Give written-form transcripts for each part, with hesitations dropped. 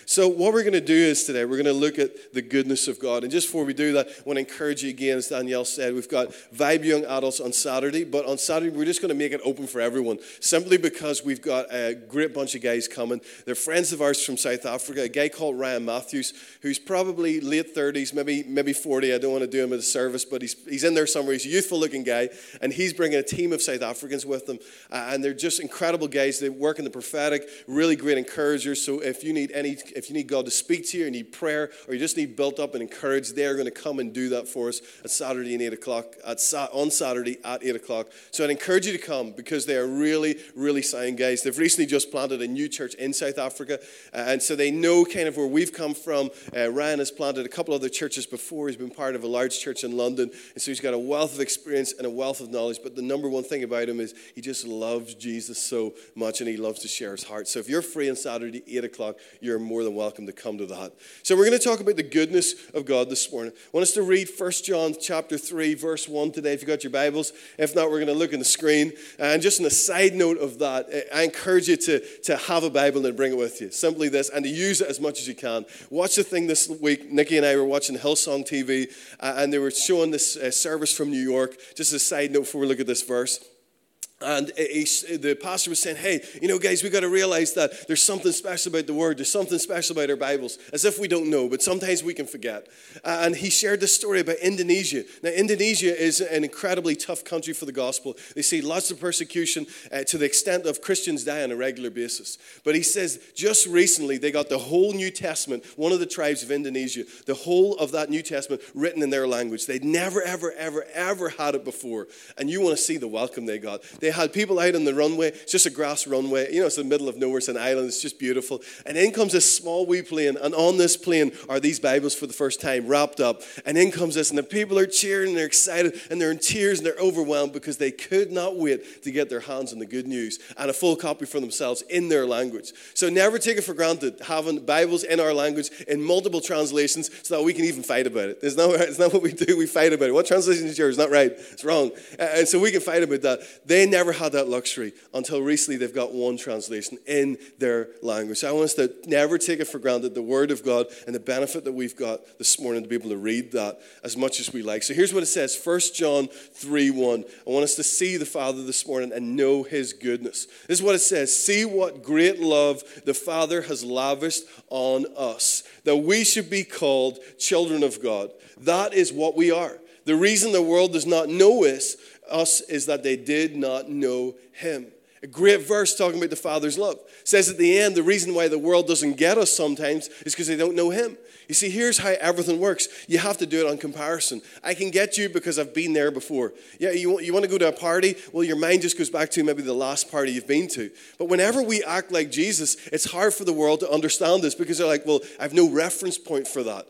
So what we're going to do is today, we're going to look at the goodness of God. And just before we do that, I want to encourage you again, as Danielle said, we've got Vibe Young Adults on Saturday. But on Saturday, we're just going to make it open for everyone, simply because we've got a great bunch of guys coming. They're friends of ours from South Africa, a guy called Ryan Matthews, who's probably late 30s, maybe 40. I don't want to do him a service, but he's in there somewhere. He's a youthful-looking guy, and he's bringing a team of South Africans with them. And they're just incredible guys. They work in the prophetic, really great encouragers. So if you need God to speak to you, or you need prayer, or you just need built up and encouraged, they're going to come and do that for us at Saturday at 8 o'clock, on Saturday at 8 o'clock. So I'd encourage you to come, because they are really, really sound guys. They've recently just planted a new church in South Africa, and so they know kind of where we've come from. Ryan has planted a couple other churches before. He's been part of a large church in London, and so he's got a wealth of experience and a wealth of knowledge. But the number one thing about him is he just loves Jesus so much, and he loves to share his heart. So if you're free on Saturday, 8 o'clock, you're more than welcome to come to that. So we're going to talk about the goodness of God this morning. I want us to read 1 John chapter 3, verse 1 today, if you've got your Bibles. If not, we're going to look on the screen. And just on a side note of that, I encourage you to have a Bible and bring it with you. Simply this, and to use it as much as you can. Watch the thing this week. Nikki and I were watching Hillsong TV, and they were showing this service from New York. Just a side note before we look at this verse. And the pastor was saying, hey, guys, we got to realize that there's something special about the Word. There's something special about our Bibles, as if we don't know, but sometimes we can forget. And he shared this story about Indonesia. Now, Indonesia is an incredibly tough country for the gospel. They see lots of persecution to the extent of Christians die on a regular basis. But he says just recently they got the whole New Testament, one of the tribes of Indonesia, the whole of that New Testament written in their language. They'd never, ever, ever, ever had it before. And you want to see the welcome they got. They had people out on the runway. It's just a grass runway. It's in the middle of nowhere. It's an island. It's just beautiful. And in comes this small wee plane. And on this plane are these Bibles for the first time, wrapped up. And in comes this. And the people are cheering. And they're excited. And they're in tears. And they're overwhelmed because they could not wait to get their hands on the good news and a full copy for themselves in their language. So never take it for granted having Bibles in our language in multiple translations so that we can even fight about it. It's not what we do. We fight about it. What translation is yours? Not right. It's wrong. And so we can fight about that. They never had that luxury until recently. They've got one translation in their language. So I want us to never take it for granted, the Word of God and the benefit that we've got this morning to be able to read that as much as we like. So here's what it says, 1 John 3:1. I want us to see the Father this morning and know His goodness. This is what it says. See what great love the Father has lavished on us, that we should be called children of God. That is what we are. The reason the world does not know us is that they did not know Him. A great verse talking about the Father's love. It says at the end, the reason why the world doesn't get us sometimes is because they don't know Him. You see, here's how everything works. You have to do it on comparison. I can get you because I've been there before. Yeah, you want to go to a party? Well, your mind just goes back to maybe the last party you've been to. But whenever we act like Jesus, it's hard for the world to understand this because they're like, well, I have no reference point for that.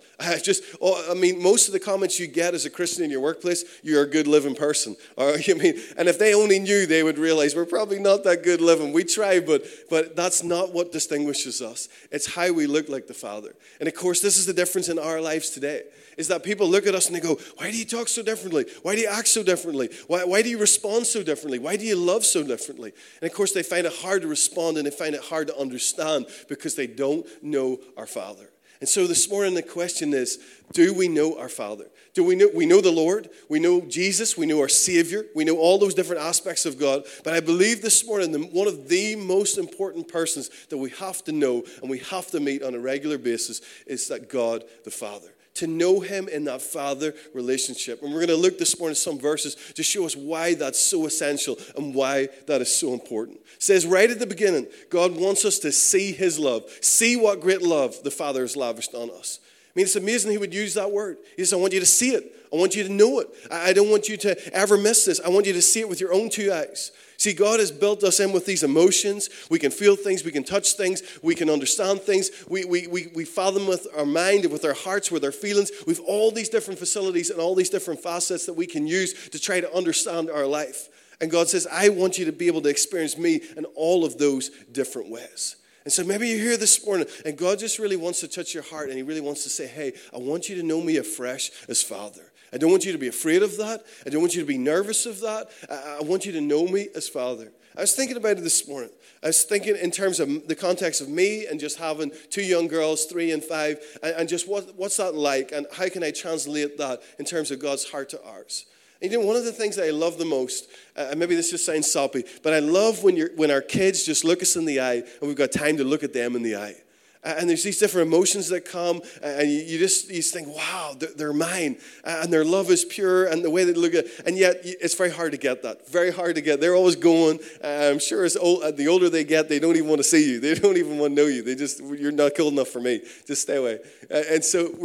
Most of the comments you get as a Christian in your workplace, you're a good living person. And if they only knew, they would realize we're probably not that good living. We try, but that's not what distinguishes us. It's how we look like the Father. And of course, this is the difference in our lives today, is that people look at us and they go, why do you talk so differently? Why do you act so differently? Why do you respond so differently? Why do you love so differently? And of course, they find it hard to respond and they find it hard to understand because they don't know our Father. And so this morning, the question is, do we know our Father? Do we know the Lord? We know Jesus. We know our Savior. We know all those different aspects of God. But I believe this morning that one of the most important persons that we have to know and we have to meet on a regular basis is that God the Father. To know Him in that Father relationship. And we're going to look this morning at some verses to show us why that's so essential and why that is so important. It says right at the beginning, God wants us to see His love. See what great love the Father has lavished on us. I mean, it's amazing He would use that word. He says, I want you to see it. I want you to know it. I don't want you to ever miss this. I want you to see it with your own two eyes. See, God has built us in with these emotions. We can feel things. We can touch things. We can understand things. We fathom with our mind, with our hearts, with our feelings. We've all these different facilities and all these different facets that we can use to try to understand our life. And God says, I want you to be able to experience me in all of those different ways. And so maybe you're here this morning and God just really wants to touch your heart and He really wants to say, hey, I want you to know me afresh as Father. I don't want you to be afraid of that. I don't want you to be nervous of that. I want you to know me as Father. I was thinking about it this morning. I was thinking in terms of the context of me and just having 2 young girls, 3 and 5, and just what's that like, and how can I translate that in terms of God's heart to ours. And you know, one of the things that I love the most, and maybe this just sounds soppy, but I love when our kids just look us in the eye and we've got time to look at them in the eye. And there's these different emotions that come, and you just think, wow, they're mine, and their love is pure, and the way they look at, and yet it's very hard to get that, very hard to get. They're always going. I'm sure the older they get, they don't even want to see you. They don't even want to know you. You're not cool enough for me. Just stay away. And so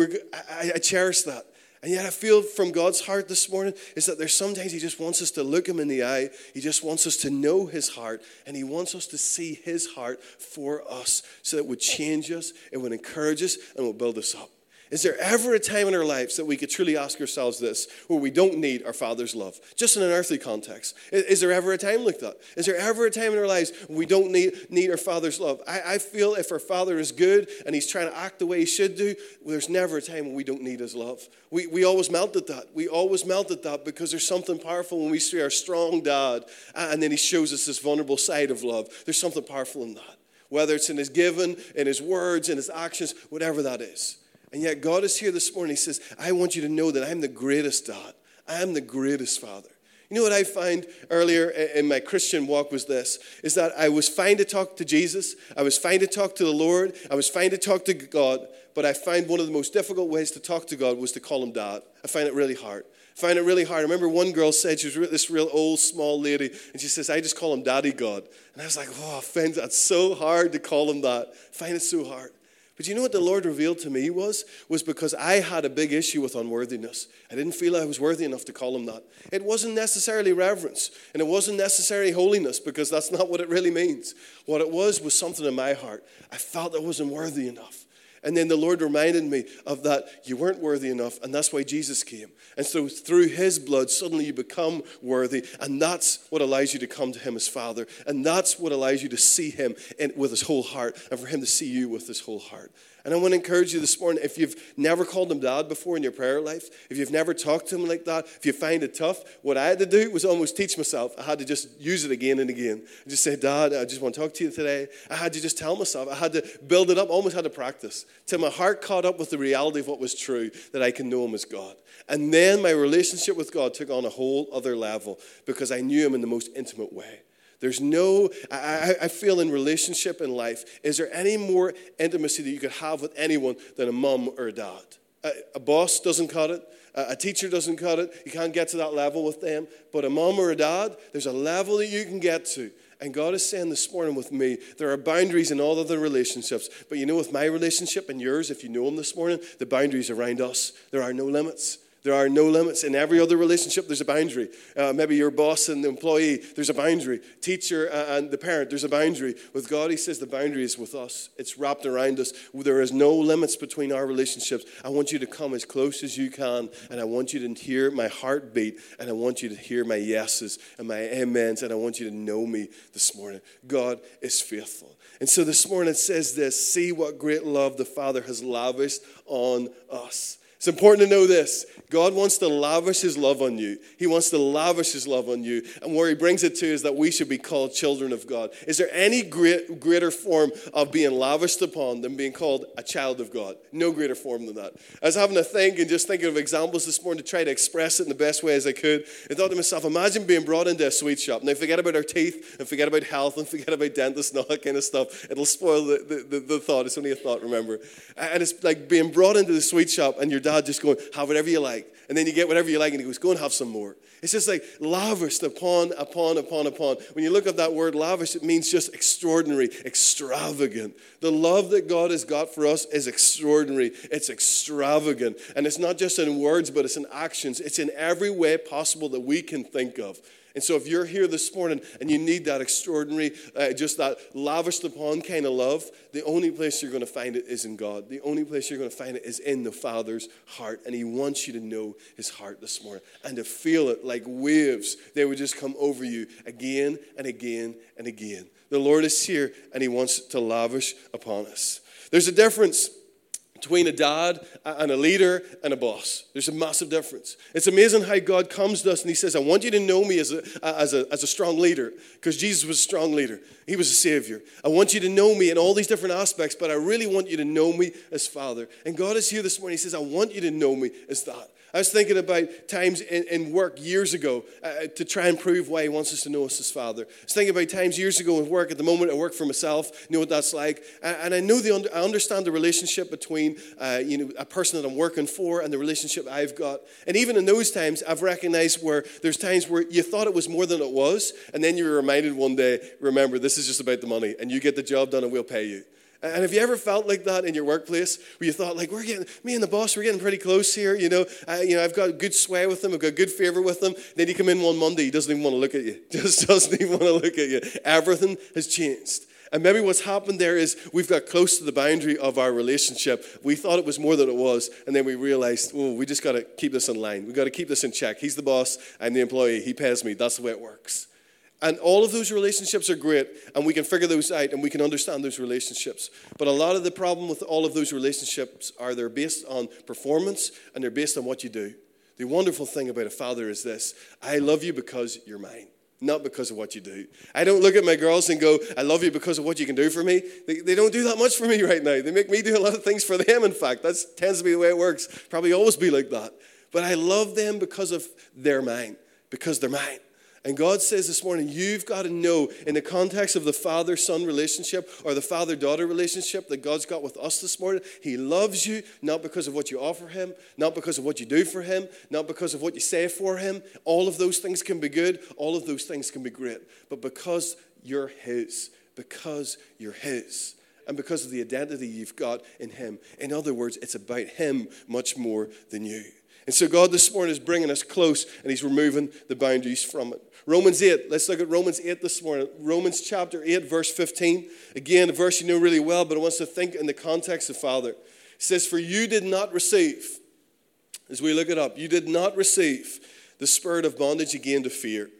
I cherish that. And yet I feel from God's heart this morning is that there's sometimes He just wants us to look Him in the eye. He just wants us to know His heart. And He wants us to see His heart for us so that it would change us, it would encourage us, and it would build us up. Is there ever a time in our lives that we could truly ask ourselves this, where we don't need our Father's love, just in an earthly context? Is there ever a time like that? Is there ever a time in our lives when we don't need our Father's love? I feel if our Father is good and He's trying to act the way He should do, there's never a time when we don't need His love. We always melt at that. We always melt at that because there's something powerful when we see our strong dad and then He shows us this vulnerable side of love. There's something powerful in that. Whether it's in His giving, in His words, in His actions, whatever that is. And yet God is here this morning. He says, I want you to know that I'm the greatest dad. I am the greatest father. You know what I find earlier in my Christian walk was this, is that I was fine to talk to Jesus. I was fine to talk to the Lord. I was fine to talk to God. But I find one of the most difficult ways to talk to God was to call Him Dad. I find it really hard. I remember one girl said, she was this real old, small lady, and she says, I just call Him Daddy God. And I was like, oh, that's so hard to call Him that. I find it so hard. But you know what the Lord revealed to me was because I had a big issue with unworthiness. I didn't feel I was worthy enough to call Him that. It wasn't necessarily reverence, and it wasn't necessarily holiness, because that's not what it really means. What it was something in my heart. I felt I wasn't worthy enough. And then the Lord reminded me of that. You weren't worthy enough, and that's why Jesus came. And so through His blood, suddenly you become worthy, and that's what allows you to come to Him as Father, and that's what allows you to see Him with His whole heart, and for Him to see you with His whole heart. And I want to encourage you this morning, if you've never called Him Dad before in your prayer life, if you've never talked to Him like that, if you find it tough, what I had to do was almost teach myself. I had to just use it again and again. I just say, Dad, I just want to talk to you today. I had to just tell myself. I had to build it up, almost had to practice, till my heart caught up with the reality of what was true, that I can know Him as God. And then my relationship with God took on a whole other level, because I knew Him in the most intimate way. I feel in relationship in life, is there any more intimacy that you could have with anyone than a mom or a dad? A boss doesn't cut it. A teacher doesn't cut it. You can't get to that level with them. But a mom or a dad, there's a level that you can get to. And God is saying this morning with me, there are boundaries in all other relationships. But you know, with my relationship and yours, if you know Him this morning, the boundaries around us, there are no limits. There are no limits. In every other relationship, there's a boundary. Maybe your boss and the employee, there's a boundary. Teacher and the parent, there's a boundary. With God, He says the boundary is with us. It's wrapped around us. There is no limits between our relationships. I want you to come as close as you can, and I want you to hear my heartbeat, and I want you to hear my yeses and my amens, and I want you to know me this morning. God is faithful. And so this morning it says this, see what great love the Father has lavished on us. It's important to know this. God wants to lavish His love on you. He wants to lavish His love on you. And where He brings it to is that we should be called children of God. Is there any greater form of being lavished upon than being called a child of God? No greater form than that. I was having to think and just thinking of examples this morning to try to express it in the best way as I could. I thought to myself, imagine being brought into a sweet shop. Now forget about our teeth and forget about health and forget about dentists and all that kind of stuff. It'll spoil the thought. It's only a thought, remember. And it's like being brought into the sweet shop and your dad just going, have whatever you like. And then you get whatever you like and he goes, go and have some more. It's just like lavished upon. When you look at that word lavish, it means just extraordinary, extravagant. The love that God has got for us is extraordinary. It's extravagant. And it's not just in words, but it's in actions. It's in every way possible that we can think of. And so if you're here this morning and you need that extraordinary, just that lavished upon kind of love, the only place you're going to find it is in God. The only place you're going to find it is in the Father's heart. And He wants you to know His heart this morning and to feel it like waves. They would just come over you again and again and again. The Lord is here and He wants to lavish upon us. There's a difference between a dad and a leader and a boss. There's a massive difference. It's amazing how God comes to us and he says, I want you to know me as a strong leader, because Jesus was a strong leader. He was a savior. I want you to know me in all these different aspects, but I really want you to know me as Father. And God is here this morning. He says, I want you to know me as that. I was thinking about times in work years ago to try and prove why he wants us to know us as Father. I was thinking about times years ago in work. At the moment, I work for myself. You know what that's like. And I know I understand the relationship between a person that I'm working for and the relationship I've got. And even in those times, I've recognized where there's times where you thought it was more than it was, and then you were reminded one day, remember, this is just about the money, and you get the job done and we'll pay you. And have you ever felt like that in your workplace, where you thought, like, me and the boss, we're getting pretty close here, I've got good sway with him, I've got good favor with him. Then you come in one Monday, he doesn't even want to look at you. Just doesn't even want to look at you. Everything has changed. And maybe what's happened there is we've got close to the boundary of our relationship. We thought it was more than it was, and then we realized, we just got to keep this in line. We've got to keep this in check. He's the boss, I'm the employee. He pays me. That's the way it works. And all of those relationships are great, and we can figure those out, and we can understand those relationships. But a lot of the problem with all of those relationships are they're based on performance, and they're based on what you do. The wonderful thing about a father is this: I love you because you're mine, not because of what you do. I don't look at my girls and go, I love you because of what you can do for me. They don't do that much for me right now. They make me do a lot of things for them, in fact. That tends to be the way it works. Probably always be like that. But I love them because of they're mine, because they're mine. And God says this morning, you've got to know in the context of the father-son relationship or the father-daughter relationship that God's got with us this morning, he loves you not because of what you offer him, not because of what you do for him, not because of what you say for him. All of those things can be good. All of those things can be great. But because you're his, and because of the identity you've got in him. In other words, it's about him much more than you. And so God this morning is bringing us close, and he's removing the boundaries from it. Romans 8, let's look at Romans 8 this morning. Romans chapter 8, verse 15. Again, a verse you know really well, but I want us to think in the context of Father. It says, for you did not receive, as we look it up, you did not receive the spirit of bondage again to fear,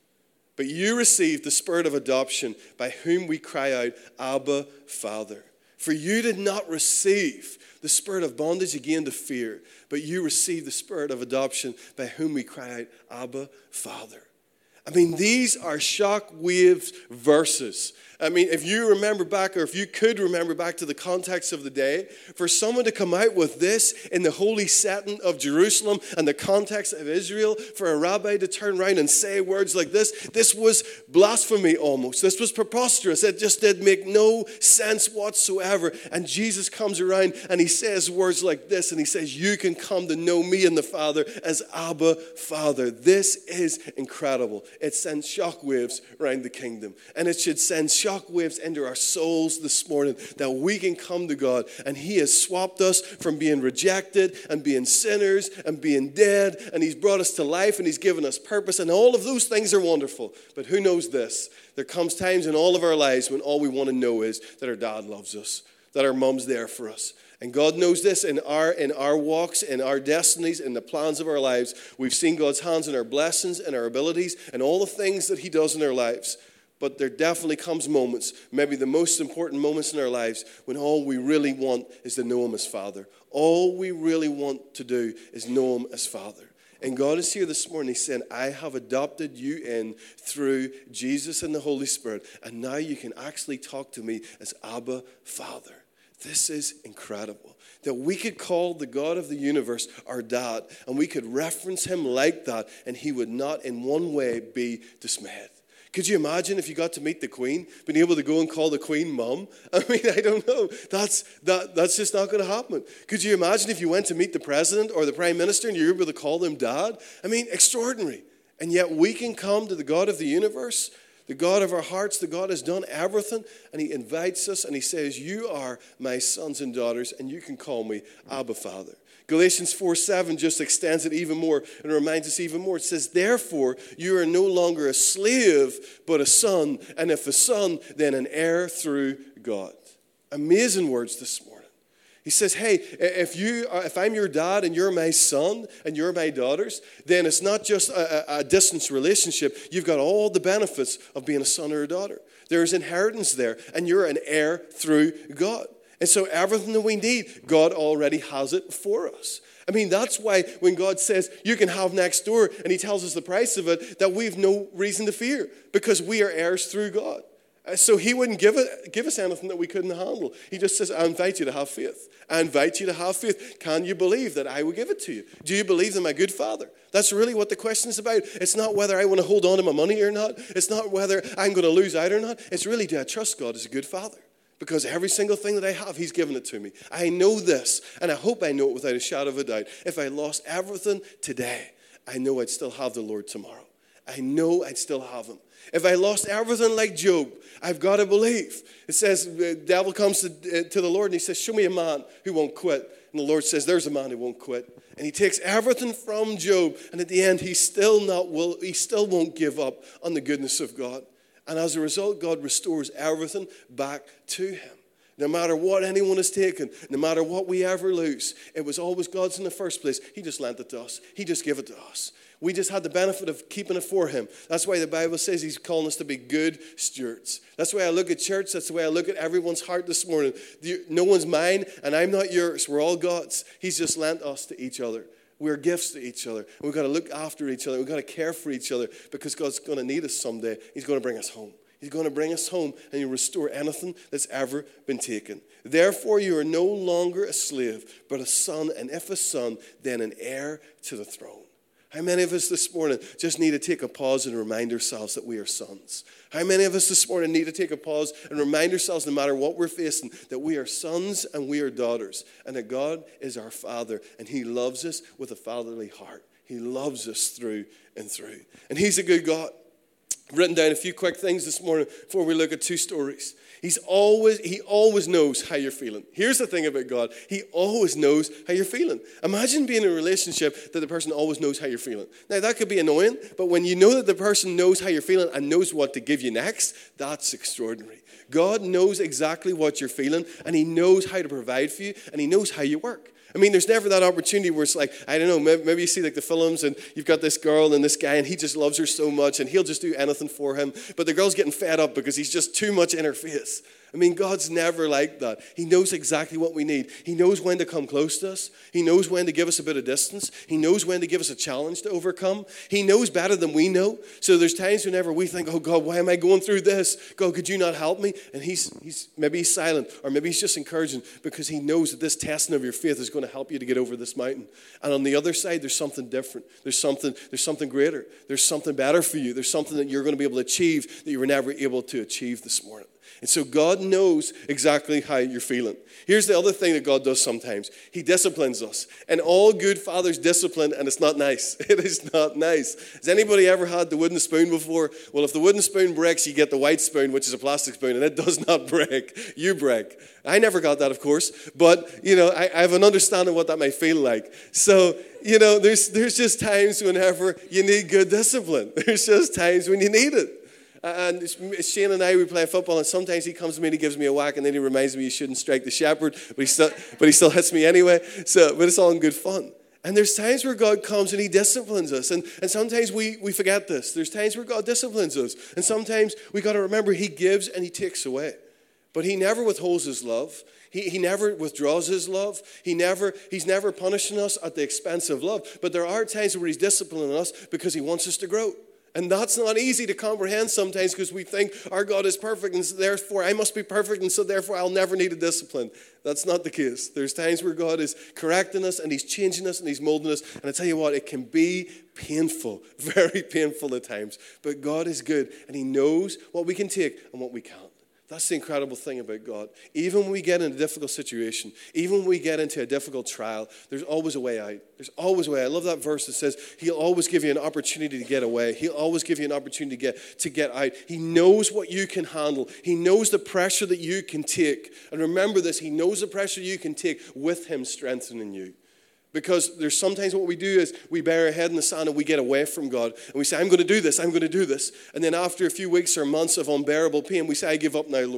but you received the spirit of adoption, by whom we cry out, Abba, Father. For you did not receive the spirit of bondage again to fear, but you received the spirit of adoption, by whom we cry out, Abba, Father. I mean, these are shockwave verses. I mean, if you remember back, or if you could remember back to the context of the day, for someone to come out with this in the holy setting of Jerusalem and the context of Israel, for a rabbi to turn around and say words like this was blasphemy almost. This was preposterous. It just did make no sense whatsoever. And Jesus comes around and he says words like this, and he says, you can come to know me and the Father as Abba, Father. This is incredible. It sends shockwaves around the kingdom. And it should send shockwaves into our souls this morning, that we can come to God, and he has swapped us from being rejected and being sinners and being dead, and he's brought us to life, and he's given us purpose, and all of those things are wonderful. But who knows this? There comes times in all of our lives when all we want to know is that our dad loves us, that our mom's there for us. And God knows this in our walks, in our destinies, in the plans of our lives. We've seen God's hands in our blessings and our abilities and all the things that he does in our lives. But there definitely comes moments, maybe the most important moments in our lives, when all we really want is to know him as Father. All we really want to do is know him as Father. And God is here this morning. He's saying, I have adopted you in through Jesus and the Holy Spirit. And now you can actually talk to me as Abba, Father. This is incredible. That we could call the God of the universe our dad, and we could reference him like that, and he would not in one way be dismayed. Could you imagine if you got to meet the Queen, being able to go and call the Queen Mum? I mean, I don't know. That's just not going to happen. Could you imagine if you went to meet the President or the Prime Minister and you were able to call them Dad? I mean, extraordinary. And yet we can come to the God of the universe, the God of our hearts, the God has done everything, and he invites us and he says, you are my sons and daughters, and you can call me Abba, Father. Galatians 4:7 just extends it even more and reminds us even more. It says, therefore, you are no longer a slave, but a son. And if a son, then an heir through God. Amazing words this morning. He says, hey, if I'm your dad and you're my son and you're my daughters, then it's not just a distance relationship. You've got all the benefits of being a son or a daughter. There is inheritance there, and you're an heir through God. And so everything that we need, God already has it for us. I mean, that's why when God says you can have next door and he tells us the price of it, that we have no reason to fear because we are heirs through God. So he wouldn't give us anything that we couldn't handle. He just says, I invite you to have faith. I invite you to have faith. Can you believe that I will give it to you? Do you believe that I'm a good father? That's really what the question is about. It's not whether I want to hold on to my money or not. It's not whether I'm going to lose out or not. It's really, do I trust God as a good father? Because every single thing that I have, he's given it to me. I know this, and I hope I know it without a shadow of a doubt. If I lost everything today, I know I'd still have the Lord tomorrow. I know I'd still have him. If I lost everything like Job, I've got to believe. It says the devil comes to the Lord and he says, show me a man who won't quit. And the Lord says, there's a man who won't quit. And he takes everything from Job, and at the end, he still won't give up on the goodness of God. And as a result, God restores everything back to him. No matter what anyone has taken, no matter what we ever lose, it was always God's in the first place. He just lent it to us. He just gave it to us. We just had the benefit of keeping it for him. That's why the Bible says he's calling us to be good stewards. That's the way I look at church. That's the way I look at everyone's heart this morning. No one's mine, and I'm not yours. We're all God's. He's just lent us to each other. We're gifts to each other. We've got to look after each other. We've got to care for each other because God's going to need us someday. He's going to bring us home. He's going to bring us home and he'll restore anything that's ever been taken. Therefore, you are no longer a slave, but a son, and if a son, then an heir to the throne. How many of us this morning just need to take a pause and remind ourselves that we are sons? How many of us this morning need to take a pause and remind ourselves, no matter what we're facing, that we are sons and we are daughters, and that God is our Father, and he loves us with a fatherly heart. He loves us through and through. And he's a good God. I've written down a few quick things this morning before we look at two stories. He always knows how you're feeling. Here's the thing about God. He always knows how you're feeling. Imagine being in a relationship that the person always knows how you're feeling. Now, that could be annoying, but when you know that the person knows how you're feeling and knows what to give you next, that's extraordinary. God knows exactly what you're feeling, and he knows how to provide for you, and he knows how you work. I mean, there's never that opportunity where it's like, I don't know, maybe you see like the films and you've got this girl and this guy and he just loves her so much and he'll just do anything for him. But the girl's getting fed up because he's just too much in her face. I mean, God's never like that. He knows exactly what we need. He knows when to come close to us. He knows when to give us a bit of distance. He knows when to give us a challenge to overcome. He knows better than we know. So there's times whenever we think, oh God, why am I going through this? God, could you not help me? And maybe he's silent, or maybe he's just encouraging because he knows that this testing of your faith is going to help you to get over this mountain. And on the other side, there's something different. There's something greater. There's something better for you. There's something that you're going to be able to achieve that you were never able to achieve this morning. And so God knows exactly how you're feeling. Here's the other thing that God does sometimes. He disciplines us. And all good fathers discipline, and it's not nice. It is not nice. Has anybody ever had the wooden spoon before? Well, if the wooden spoon breaks, you get the white spoon, which is a plastic spoon, and it does not break. You break. I never got that, of course. But, I have an understanding of what that might feel like. So, there's just times whenever you need good discipline. There's just times when you need it. And Shane and I, we play football, and sometimes he comes to me and he gives me a whack, and then he reminds me you shouldn't strike the shepherd, but he still hits me anyway. But it's all in good fun. And there's times where God comes and he disciplines us, and sometimes we forget this. There's times where God disciplines us, and sometimes we got to remember he gives and he takes away. But he never withholds his love. He never withdraws his love. He's never punishing us at the expense of love. But there are times where he's disciplining us because he wants us to grow. And that's not easy to comprehend sometimes because we think our God is perfect and so therefore I must be perfect and so therefore I'll never need a discipline. That's not the case. There's times where God is correcting us and he's changing us and he's molding us. And I tell you what, it can be painful, very painful at times. But God is good and he knows what we can take and what we can't. That's the incredible thing about God. Even when we get in a difficult situation, even when we get into a difficult trial, there's always a way out. There's always a way. I love that verse that says he'll always give you an opportunity to get away. He'll always give you an opportunity to get out. He knows what you can handle. He knows the pressure that you can take. And remember this, he knows the pressure you can take with him strengthening you. Because there's sometimes what we do is we bury our head in the sand and we get away from God. And we say, I'm going to do this, I'm going to do this. And then after a few weeks or months of unbearable pain, we say, I give up now, Lord.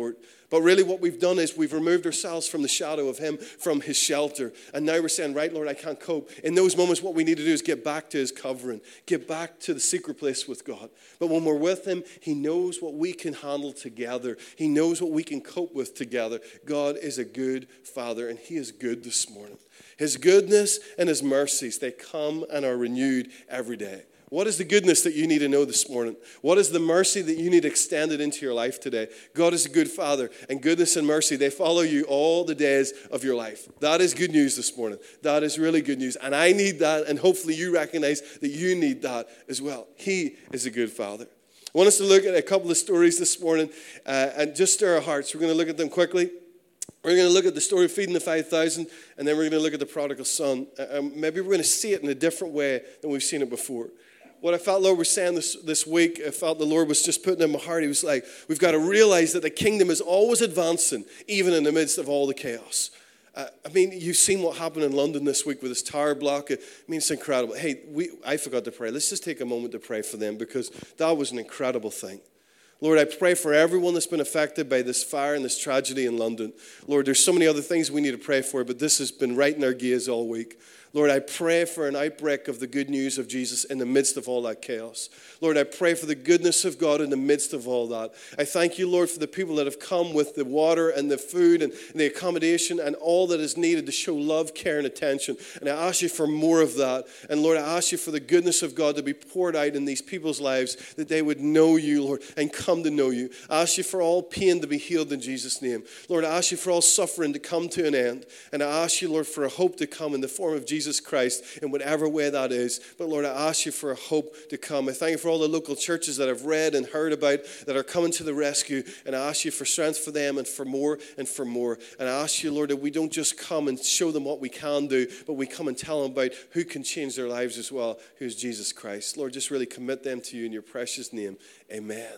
But really what we've done is we've removed ourselves from the shadow of him, from his shelter. And now we're saying, right, Lord, I can't cope. In those moments, what we need to do is get back to his covering, get back to the secret place with God. But when we're with him, he knows what we can handle together. He knows what we can cope with together. God is a good Father, and he is good this morning. His goodness and his mercies, they come and are renewed every day. What is the goodness that you need to know this morning? What is the mercy that you need extended into your life today? God is a good Father, and goodness and mercy, they follow you all the days of your life. That is good news this morning. That is really good news. And I need that, and hopefully you recognize that you need that as well. He is a good Father. I want us to look at a couple of stories this morning and just stir our hearts. We're going to look at them quickly. We're going to look at the story of feeding the 5,000, and then we're going to look at the prodigal son. Maybe we're going to see it in a different way than we've seen it before. What I felt Lord was saying this week, I felt the Lord was just putting in my heart. He was like, we've got to realize that the kingdom is always advancing, even in the midst of all the chaos. I mean, you've seen what happened in London this week with this tower block. I mean, it's incredible. Hey, I forgot to pray. Let's just take a moment to pray for them, because that was an incredible thing. Lord, I pray for everyone that's been affected by this fire and this tragedy in London. Lord, there's so many other things we need to pray for, but this has been right in our gaze all week. Lord, I pray for an outbreak of the good news of Jesus in the midst of all that chaos. Lord, I pray for the goodness of God in the midst of all that. I thank you, Lord, for the people that have come with the water and the food and the accommodation and all that is needed to show love, care, and attention. And I ask you for more of that. And Lord, I ask you for the goodness of God to be poured out in these people's lives, that they would know you, Lord, and come to know you. I ask you for all pain to be healed in Jesus' name. Lord, I ask you for all suffering to come to an end. And I ask you, Lord, for a hope to come in the form of Jesus Christ in whatever way that is. But Lord, I ask you for a hope to come. I thank you for all the local churches that I've read and heard about that are coming to the rescue. And I ask you for strength for them and for more and for more. And I ask you, Lord, that we don't just come and show them what we can do, but we come and tell them about who can change their lives as well, who's Jesus Christ. Lord, just really commit them to you in your precious name. Amen.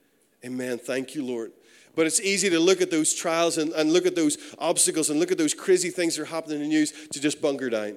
Amen. Thank you, Lord. But it's easy to look at those trials and look at those obstacles and look at those crazy things that are happening in the news to just bunker down.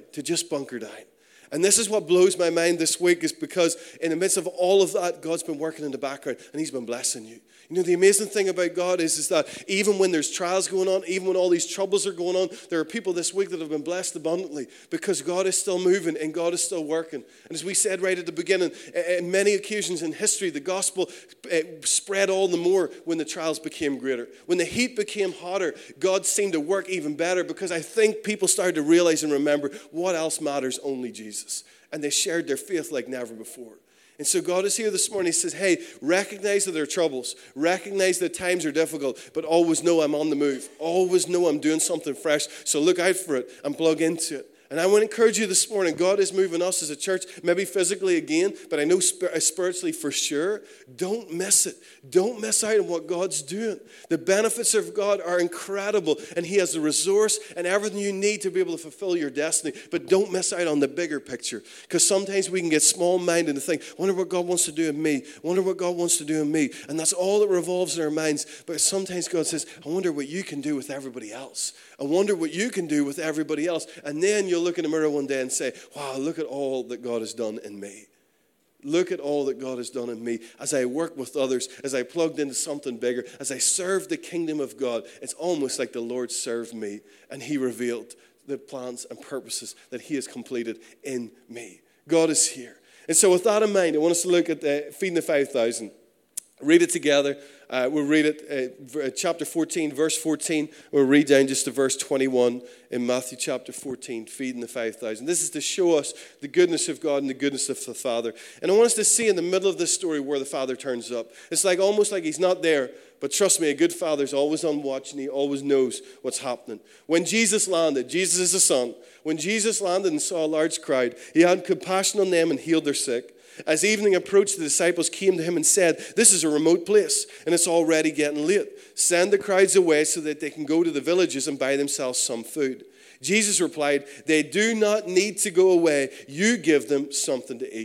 And this is what blows my mind this week, is because in the midst of all of that, God's been working in the background and he's been blessing you. You know, the amazing thing about God is that even when there's trials going on, even when all these troubles are going on, there are people this week that have been blessed abundantly because God is still moving and God is still working. And as we said right at the beginning, in many occasions in history, the gospel spread all the more when the trials became greater. When the heat became hotter, God seemed to work even better, because I think people started to realize and remember what else matters, only Jesus. And they shared their faith like never before. And so God is here this morning. He says, hey, recognize that there are troubles. Recognize that times are difficult, but always know I'm on the move. Always know I'm doing something fresh. So look out for it and plug into it. And I want to encourage you this morning, God is moving us as a church, maybe physically again, but I know spiritually for sure. Don't miss it. Don't miss out on what God's doing. The benefits of God are incredible, and he has the resource and everything you need to be able to fulfill your destiny. But don't miss out on the bigger picture, because sometimes we can get small-minded and think, I wonder what God wants to do in me. I wonder what God wants to do in me. And that's all that revolves in our minds. But sometimes God says, I wonder what you can do with everybody else. I wonder what you can do with everybody else. And then you'll look in the mirror one day and say, wow, look at all that God has done in me. Look at all that God has done in me. As I work with others, as I plugged into something bigger, as I serve the kingdom of God, it's almost like the Lord served me and he revealed the plans and purposes that he has completed in me. God is here. And so with that in mind, I want us to look at feeding the 5,000. Read it together. We'll read it, chapter 14, verse 14. We'll read down just to verse 21 in Matthew chapter 14, feeding the 5,000. This is to show us the goodness of God and the goodness of the Father. And I want us to see in the middle of this story where the Father turns up. It's like almost like he's not there, but trust me, a good Father's always on watch and he always knows what's happening. When Jesus landed, Jesus is the Son. When Jesus landed and saw a large crowd, he had compassion on them and healed their sick. As evening approached, the disciples came to him and said, this is a remote place, and it's already getting late. Send the crowds away so that they can go to the villages and buy themselves some food. Jesus replied, they do not need to go away. You give them something to eat.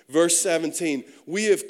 Verse 17, we have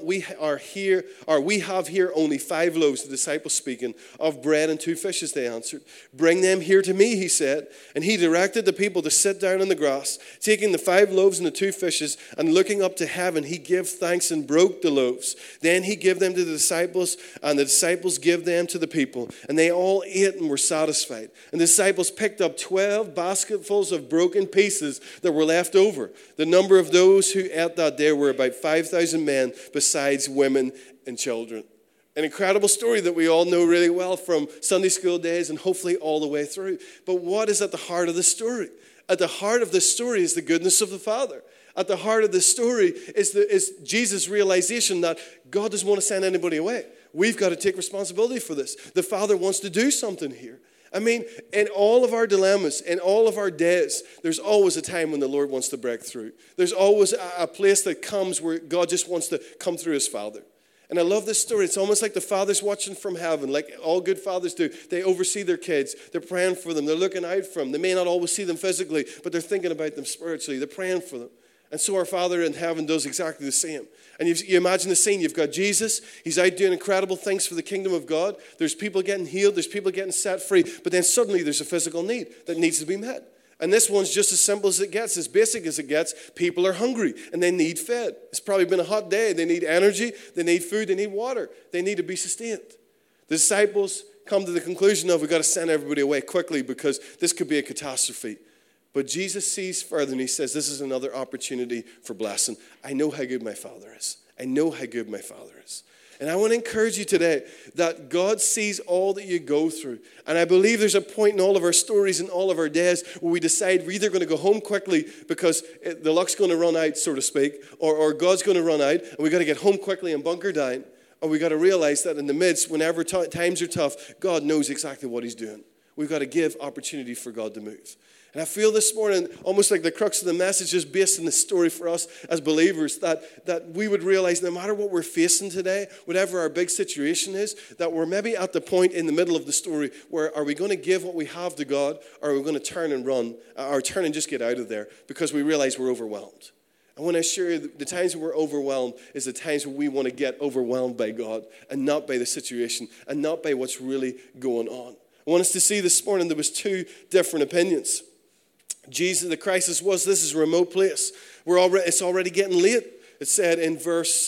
here only 5 loaves, the disciples speaking, of bread and 2 fishes, they answered. Bring them here to me, he said. And he directed the people to sit down on the grass. Taking the 5 loaves and the 2 fishes, and looking up to heaven, he gave thanks and broke the loaves. Then he gave them to the disciples, and the disciples gave them to the people. And they all ate and were satisfied. And the disciples picked up 12 basketfuls of broken pieces that were left over. The number of those who ate that day were about 5,000 men, besides women and children. An incredible story that we all know really well from Sunday school days and hopefully all the way through. But what is at the heart of the story? At the heart of this story is the goodness of the Father. At the heart of this story is Jesus' realization that God doesn't want to send anybody away. We've got to take responsibility for this. The Father wants to do something here. I mean, in all of our dilemmas, in all of our days, there's always a time when the Lord wants to break through. There's always a place that comes where God just wants to come through his Father. And I love this story. It's almost like the Father's watching from heaven, like all good fathers do. They oversee their kids. They're praying for them. They're looking out for them. They may not always see them physically, but they're thinking about them spiritually. They're praying for them. And so our Father in heaven does exactly the same. And you imagine the scene. You've got Jesus. He's out doing incredible things for the kingdom of God. There's people getting healed. There's people getting set free. But then suddenly there's a physical need that needs to be met. And this one's just as simple as it gets, as basic as it gets. People are hungry and they need fed. It's probably been a hot day. They need energy. They need food. They need water. They need to be sustained. The disciples come to the conclusion of, we've got to send everybody away quickly because this could be a catastrophe. But Jesus sees further and he says, this is another opportunity for blessing. I know how good my Father is. I know how good my Father is. And I want to encourage you today that God sees all that you go through. And I believe there's a point in all of our stories and all of our days where we decide we're either going to go home quickly because the luck's going to run out, so to speak, or God's going to run out and we've got to get home quickly and bunker down. Or we've got to realize that in the midst, whenever times are tough, God knows exactly what he's doing. We've got to give opportunity for God to move. And I feel this morning, almost like the crux of the message is based in this story for us as believers, that we would realize no matter what we're facing today, whatever our big situation is, that we're maybe at the point in the middle of the story where are we going to give what we have to God, or are we going to turn and run, or turn and just get out of there because we realize we're overwhelmed. I want to assure you the times when we're overwhelmed is the times when we want to get overwhelmed by God and not by the situation and not by what's really going on. I want us to see this morning there was 2 different opinions. Jesus, the crisis was, this is a remote place. It's already getting late. It said in verse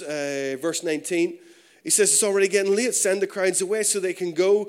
19, he says it's already getting late. Send the crowds away so they can go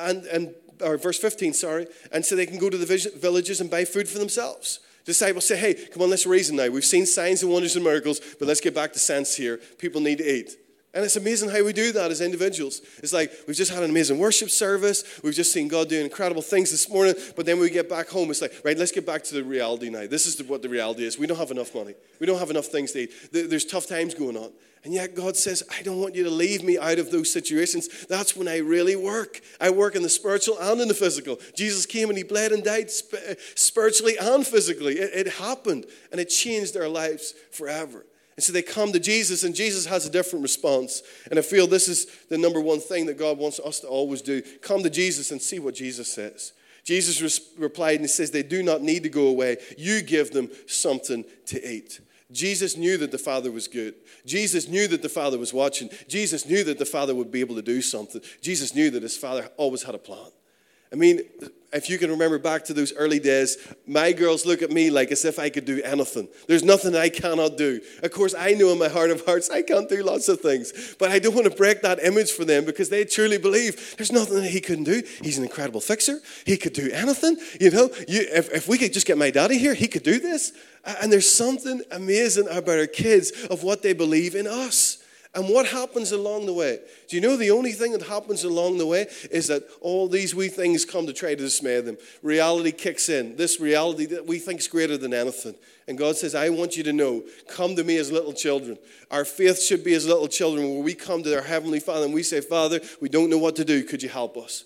or verse 15, sorry, and so they can go to the villages and buy food for themselves. Disciples say, hey, come on, let's reason now. We've seen signs and wonders and miracles, but let's get back to sense here. People need to eat. And it's amazing how we do that as individuals. It's like we've just had an amazing worship service. We've just seen God doing incredible things this morning. But then when we get back home, it's like, right, let's get back to the reality now. This is what the reality is. We don't have enough money. We don't have enough things to eat. There's tough times going on. And yet God says, I don't want you to leave me out of those situations. That's when I really work. I work in the spiritual and in the physical. Jesus came and he bled and died spiritually and physically. It happened and it changed their lives forever. And so they come to Jesus, and Jesus has a different response. And I feel this is the number one thing that God wants us to always do. Come to Jesus and see what Jesus says. Jesus replied, and he says, they do not need to go away. You give them something to eat. Jesus knew that the Father was good. Jesus knew that the Father was watching. Jesus knew that the Father would be able to do something. Jesus knew that his Father always had a plan. I mean, if you can remember back to those early days, my girls look at me like as if I could do anything. There's nothing I cannot do. Of course, I know in my heart of hearts I can't do lots of things. But I don't want to break that image for them because they truly believe there's nothing that he couldn't do. He's an incredible fixer. He could do anything. You know, if we could just get my daddy here, he could do this. And there's something amazing about our kids of what they believe in us. And what happens along the way? Do you know the only thing that happens along the way is that all these wee things come to try to dismay them. Reality kicks in. This reality that we think is greater than anything. And God says, I want you to know, come to me as little children. Our faith should be as little children where we come to our Heavenly Father and we say, Father, we don't know what to do. Could you help us?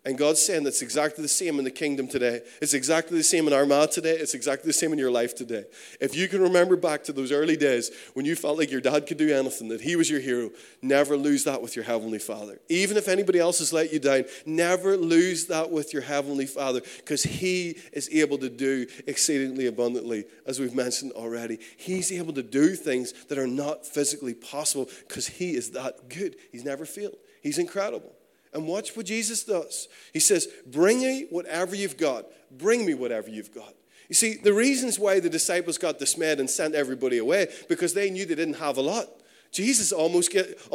And God's saying that's exactly the same in the kingdom today. It's exactly the same in Armagh today. It's exactly the same in your life today. If you can remember back to those early days when you felt like your dad could do anything, that he was your hero, never lose that with your Heavenly Father. Even if anybody else has let you down, never lose that with your Heavenly Father, because he is able to do exceedingly abundantly, as we've mentioned already. He's able to do things that are not physically possible because he is that good. He's never failed. He's incredible. And watch what Jesus does. He says, bring me whatever you've got. Bring me whatever you've got. You see, the reasons why the disciples got dismayed and sent everybody away, because they knew they didn't have a lot. Jesus almost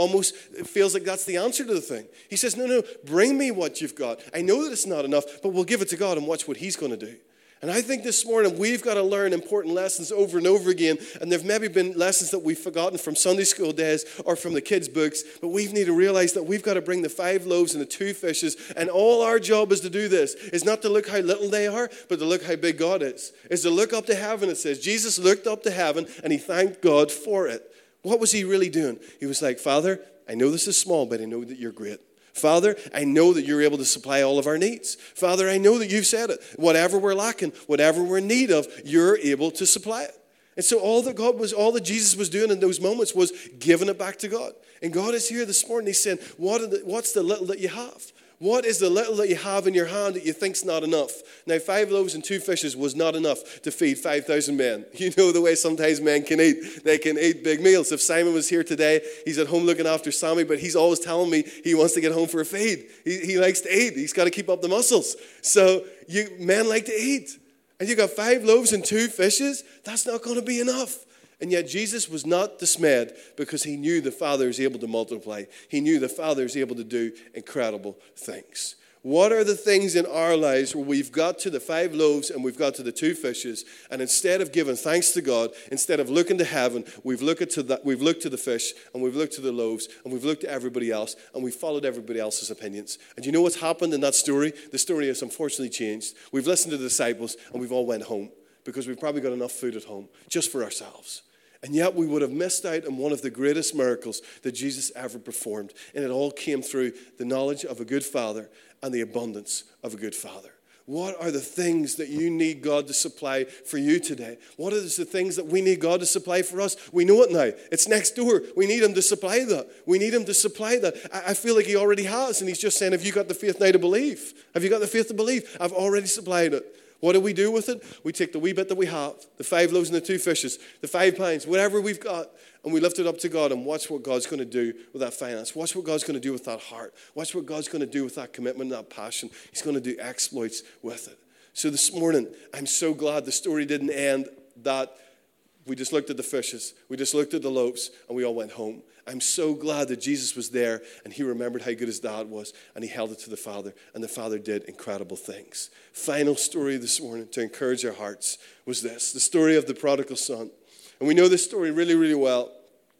feels like that's the answer to the thing. He says, no, bring me what you've got. I know that it's not enough, but we'll give it to God and watch what he's going to do. And I think this morning we've got to learn important lessons over and over again. And there have maybe been lessons that we've forgotten from Sunday school days or from the kids' books. But we need to realize that we've got to bring the 5 loaves and the 2 fishes. And all our job is to do this. Is not to look how little they are, but to look how big God is. Is to look up to heaven. It says Jesus looked up to heaven and he thanked God for it. What was he really doing? He was like, Father, I know this is small, but I know that you're great. Father, I know that you're able to supply all of our needs. Father, I know that you've said it. Whatever we're lacking, whatever we're in need of, you're able to supply it. And so all that Jesus was doing in those moments was giving it back to God. And God is here this morning. He's saying, what's the little that you have? What is the little that you have in your hand that you think's not enough? Now, 5 loaves and 2 fishes was not enough to feed 5,000 men. You know the way sometimes men can eat. They can eat big meals. If Simon was here today, he's at home looking after Sammy, but he's always telling me he wants to get home for a feed. He likes to eat. He's got to keep up the muscles. So men like to eat. And you got 5 loaves and 2 fishes? That's not going to be enough. And yet Jesus was not dismayed because he knew the Father is able to multiply. He knew the Father is able to do incredible things. What are the things in our lives where we've got to the 5 loaves and we've got to the 2 fishes, and instead of giving thanks to God, instead of looking to heaven, we've looked to the fish and we've looked to the loaves and we've looked to everybody else and we've followed everybody else's opinions. And you know what's happened in that story? The story has unfortunately changed. We've listened to the disciples and we've all went home because we've probably got enough food at home just for ourselves. And yet we would have missed out on one of the greatest miracles that Jesus ever performed. And it all came through the knowledge of a good Father and the abundance of a good Father. What are the things that you need God to supply for you today? What are the things that we need God to supply for us? We know it now. It's next door. We need him to supply that. We need him to supply that. I feel like he already has. And he's just saying, have you got the faith now to believe? Have you got the faith to believe? I've already supplied it. What do we do with it? We take the wee bit that we have, the 5 loaves and the 2 fishes, the 5 pounds, whatever we've got, and we lift it up to God and watch what God's going to do with that finance. Watch what God's going to do with that heart. Watch what God's going to do with that commitment and that passion. He's going to do exploits with it. So this morning, I'm so glad the story didn't end that we just looked at the fishes, we just looked at the loaves, and we all went home. I'm so glad that Jesus was there and he remembered how good his dad was and he held it to the Father, and the Father did incredible things. Final story this morning to encourage our hearts was this, the story of the prodigal son. And we know this story really, really well.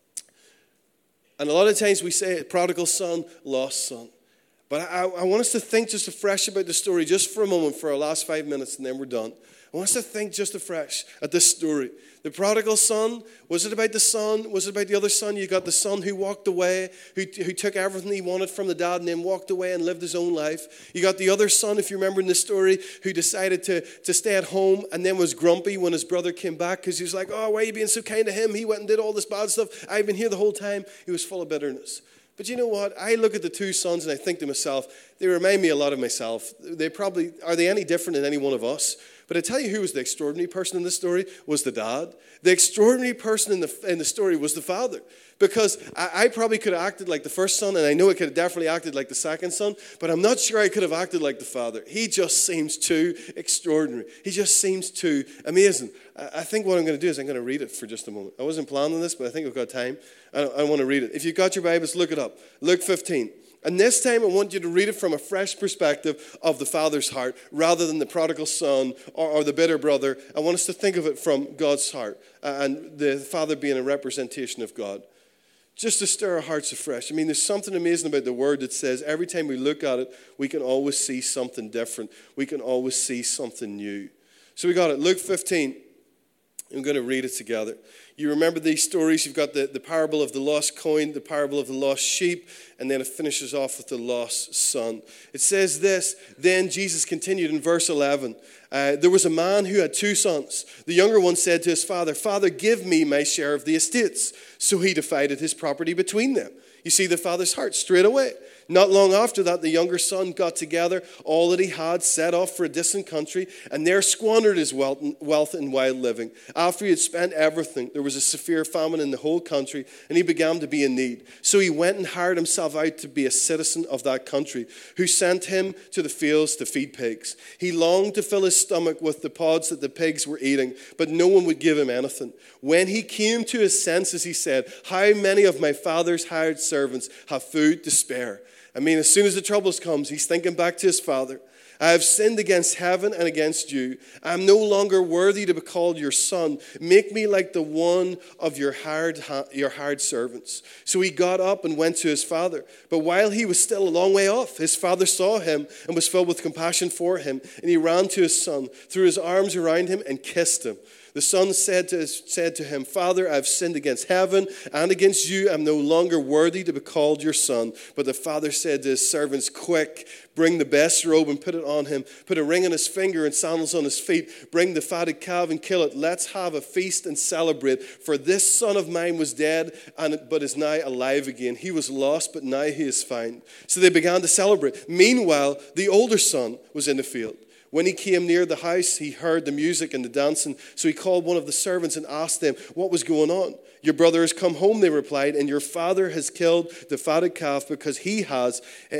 And a lot of times we say prodigal son, lost son. But I want us to think just afresh about the story just for a moment for our last 5 minutes and then we're done. I want us to think just afresh at this story. The prodigal son, was it about the son? Was it about the other son? You got the son who walked away, who took everything he wanted from the dad and then walked away and lived his own life. You got the other son, if you remember in the story, who decided to stay at home and then was grumpy when his brother came back because he was like, oh, why are you being so kind to him? He went and did all this bad stuff. I've been here the whole time. He was full of bitterness. But you know what? I look at the 2 sons and I think to myself, they remind me a lot of myself. Are they any different than any one of us? But I tell you who was the extraordinary person in this story was the dad. The extraordinary person in the story was the father. Because I probably could have acted like the first son, and I know I could have definitely acted like the second son, but I'm not sure I could have acted like the father. He just seems too extraordinary. He just seems too amazing. I think what I'm going to do is I'm going to read it for just a moment. I wasn't planning this, but I think I've got time. I want to read it. If you've got your Bibles, look it up. Luke 15. And this time I want you to read it from a fresh perspective of the father's heart rather than the prodigal son or the bitter brother. I want us to think of it from God's heart and the father being a representation of God. Just to stir our hearts afresh. I mean, there's something amazing about the word that says every time we look at it, we can always see something different. We can always see something new. So we got it. Luke 15. I'm going to read it together. You remember these stories? You've got the parable of the lost coin, the parable of the lost sheep, and then it finishes off with the lost son. It says this, then Jesus continued in verse 11. There was a man who had 2 sons. The younger one said to his father, Father, give me my share of the estates. So he divided his property between them. You see the father's heart straight away. Not long after that, the younger son got together all that he had, set off for a distant country, and there squandered his wealth in wild living. After he had spent everything, there was a severe famine in the whole country, and he began to be in need. So he went and hired himself out to be a citizen of that country, who sent him to the fields to feed pigs. He longed to fill his stomach with the pods that the pigs were eating, but no one would give him anything. When he came to his senses, he said, how many of my father's hired servants have food to spare? I mean, as soon as the troubles comes, he's thinking back to his father. I have sinned against heaven and against you. I am no longer worthy to be called your son. Make me like the one of your hired servants. So he got up and went to his father. But while he was still a long way off, his father saw him and was filled with compassion for him. And he ran to his son, threw his arms around him, and kissed him. The son said to him, Father, I have sinned against heaven and against you. I am no longer worthy to be called your son. But the father said to his servants, quick, bring the best robe and put it on him. Put a ring on his finger and sandals on his feet. Bring the fatted calf and kill it. Let's have a feast and celebrate. For this son of mine was dead, but is now alive again. He was lost, but now he is found. So they began to celebrate. Meanwhile, the older son was in the field. When he came near the house, he heard the music and the dancing. So he called one of the servants and asked them what was going on. Your brother has come home, they replied, and your father has killed the fatted calf because he has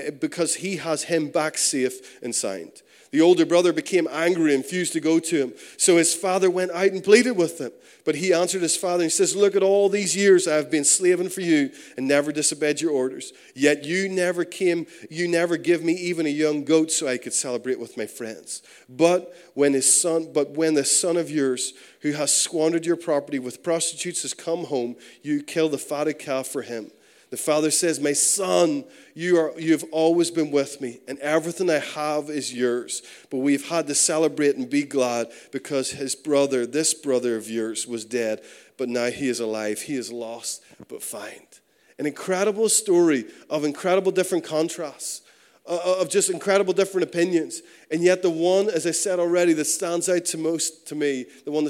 him back safe and sound. The older brother became angry and refused to go to him. So his father went out and pleaded with him. But he answered his father and he says, look, at all these years I have been slaving for you and never disobeyed your orders. Yet you never give me even a young goat so I could celebrate with my friends. But when the son of yours who has squandered your property with prostitutes has come home, you kill the fatted calf for him. The father says, my son, you have always been with me, and everything I have is yours. But we've had to celebrate and be glad because this brother of yours was dead, but now he is alive. He is lost, but found. An incredible story of incredible different contrasts, of just incredible different opinions. And yet the one, as I said already, that stands out the most to me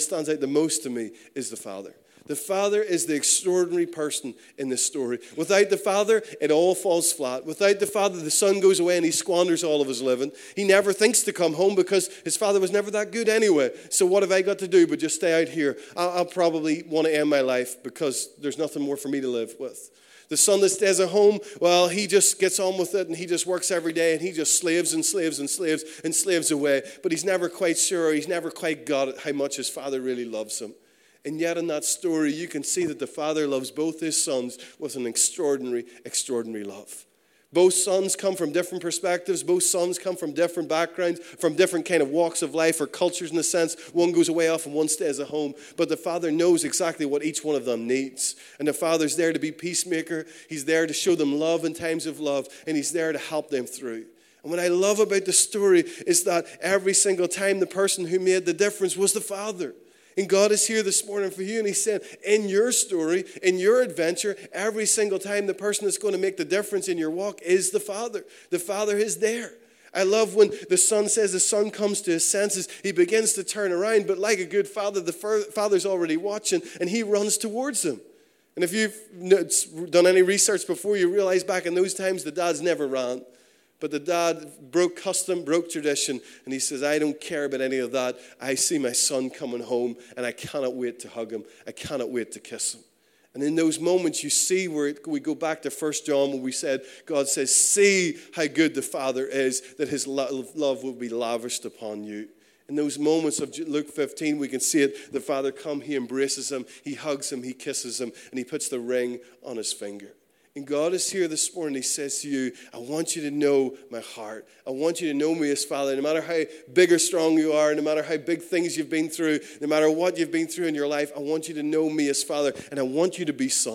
is the father. The father is the extraordinary person in this story. Without the father, it all falls flat. Without the father, the son goes away and he squanders all of his living. He never thinks to come home because his father was never that good anyway. So what have I got to do but just stay out here? I'll probably want to end my life because there's nothing more for me to live with. The son that stays at home, well, he just gets on with it and he just works every day and he just slaves and slaves and slaves and slaves away. But he's never quite sure, he's never quite got it, how much his father really loves him. And yet in that story, you can see that the father loves both his sons with an extraordinary, extraordinary love. Both sons come from different perspectives. Both sons come from different backgrounds, from different kind of walks of life or cultures in a sense. One goes away off and one stays at home. But the father knows exactly what each one of them needs. And the father's there to be peacemaker. He's there to show them love in times of love. And he's there to help them through. And what I love about the story is that every single time the person who made the difference was the father. And God is here this morning for you, and he's saying, in your story, in your adventure, every single time the person that's going to make the difference in your walk is the father. The father is there. I love when the son says the son comes to his senses, he begins to turn around, but like a good father, the father's already watching, and he runs towards him. And if you've done any research before, you realize back in those times, the dads never ran. But the dad broke custom, broke tradition, and he says, I don't care about any of that. I see my son coming home, and I cannot wait to hug him. I cannot wait to kiss him. And in those moments, you see where we go back to 1 John when we said, God says, see how good the Father is, that his love will be lavished upon you. In those moments of Luke 15, we can see it. The Father comes, he embraces him, he hugs him, he kisses him, and he puts the ring on his finger. And God is here this morning. He says to you, I want you to know my heart. I want you to know me as Father. No matter how big or strong you are, no matter how big things you've been through, no matter what you've been through in your life, I want you to know me as Father. And I want you to be son.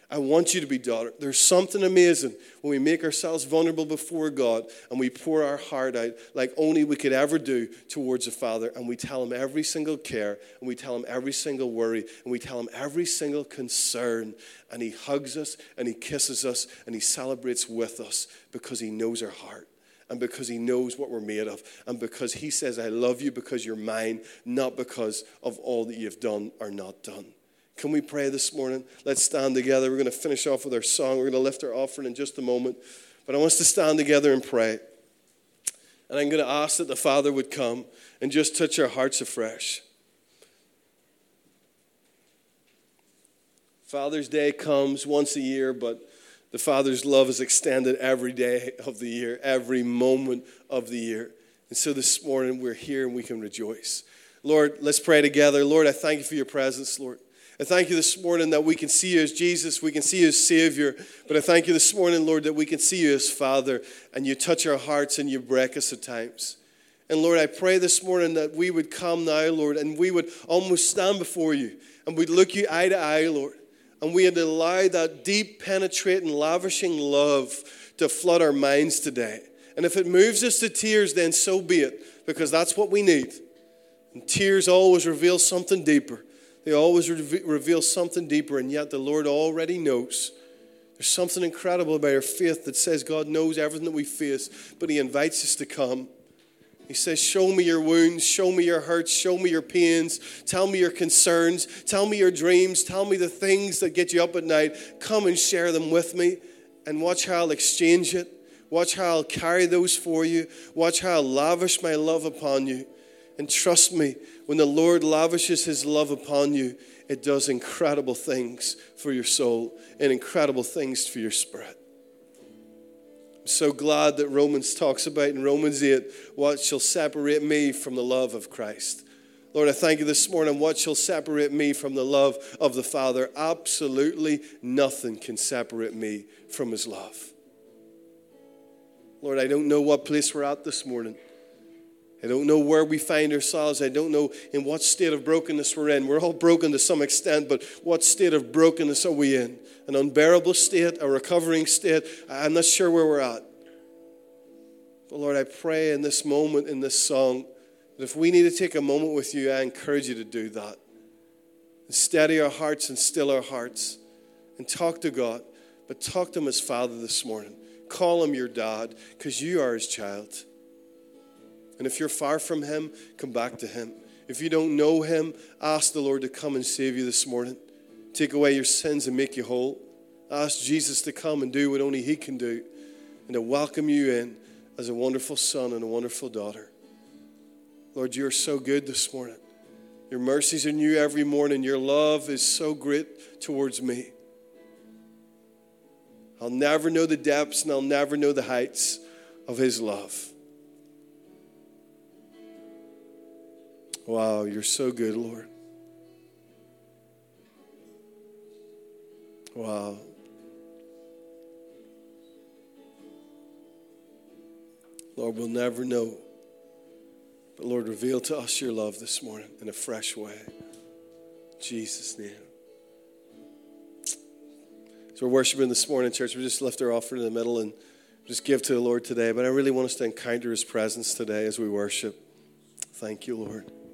I want you to be daughter. There's something amazing when we make ourselves vulnerable before God and we pour our heart out like only we could ever do towards the Father, and we tell him every single care, and we tell him every single worry, and we tell him every single concern, and he hugs us and he kisses us and he celebrates with us because he knows our heart and because he knows what we're made of and because he says, I love you because you're mine, not because of all that you've done or not done. Can we pray this morning? Let's stand together. We're going to finish off with our song. We're going to lift our offering in just a moment. But I want us to stand together and pray. And I'm going to ask that the Father would come and just touch our hearts afresh. Father's Day comes once a year, but the Father's love is extended every day of the year, every moment of the year. And so this morning we're here and we can rejoice. Lord, let's pray together. Lord, I thank you for your presence, Lord. I thank you this morning that we can see you as Jesus, we can see you as Savior, but I thank you this morning, Lord, that we can see you as Father, and you touch our hearts and you break us at times. And Lord, I pray this morning that we would come now, Lord, and we would almost stand before you, and we'd look you eye to eye, Lord, and we'd allow that deep, penetrating, lavishing love to flood our minds today. And if it moves us to tears, then so be it, because that's what we need. And tears always reveal something deeper. They always reveal something deeper, and yet the Lord already knows. There's something incredible about our faith that says God knows everything that we face, but he invites us to come. He says, show me your wounds, show me your hurts, show me your pains, tell me your concerns, tell me your dreams, tell me the things that get you up at night. Come and share them with me, and watch how I'll exchange it. Watch how I'll carry those for you. Watch how I'll lavish my love upon you. And trust me, when the Lord lavishes his love upon you, it does incredible things for your soul and incredible things for your spirit. I'm so glad that Romans talks about in Romans 8, what shall separate me from the love of Christ. Lord, I thank you this morning, what shall separate me from the love of the Father? Absolutely nothing can separate me from his love. Lord, I don't know what place we're at this morning. I don't know where we find ourselves. I don't know in what state of brokenness we're in. We're all broken to some extent, but what state of brokenness are we in? An unbearable state, a recovering state? I'm not sure where we're at. But Lord, I pray in this moment, in this song, that if we need to take a moment with you, I encourage you to do that. And steady our hearts and still our hearts. And talk to God, but talk to him as Father this morning. Call him your dad, because you are his child. And if you're far from him, come back to him. If you don't know him, ask the Lord to come and save you this morning. Take away your sins and make you whole. Ask Jesus to come and do what only he can do, and to welcome you in as a wonderful son and a wonderful daughter. Lord, you're so good this morning. Your mercies are new every morning. Your love is so great towards me. I'll never know the depths and I'll never know the heights of his love. Wow, you're so good, Lord. Wow. Lord, we'll never know. But Lord, reveal to us your love this morning in a fresh way. In Jesus' name. So we're worshiping this morning, church. We just left our offering in the middle and just give to the Lord today. But I really want us to encounter his presence today as we worship. Thank you, Lord.